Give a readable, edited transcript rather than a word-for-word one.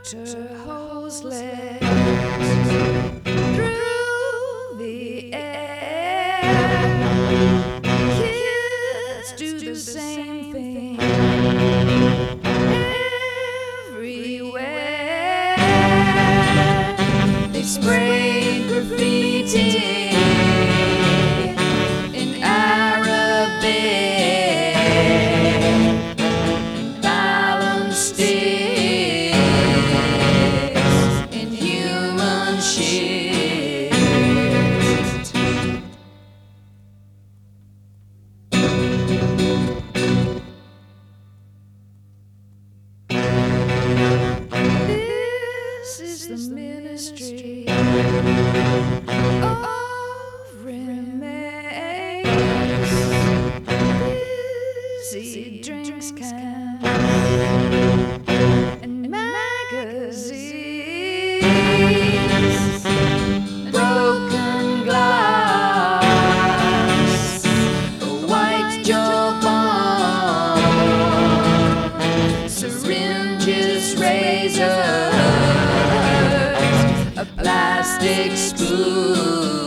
Dr. Hose legs through the air. Kids do the same thing everywhere. They spray graffiti in Arabic, balance sticks in human shit. This is the ministry of remakes. Busy drinks cans and magazines, broken glass, a white jawbone, syringes, razors, a plastic spoon.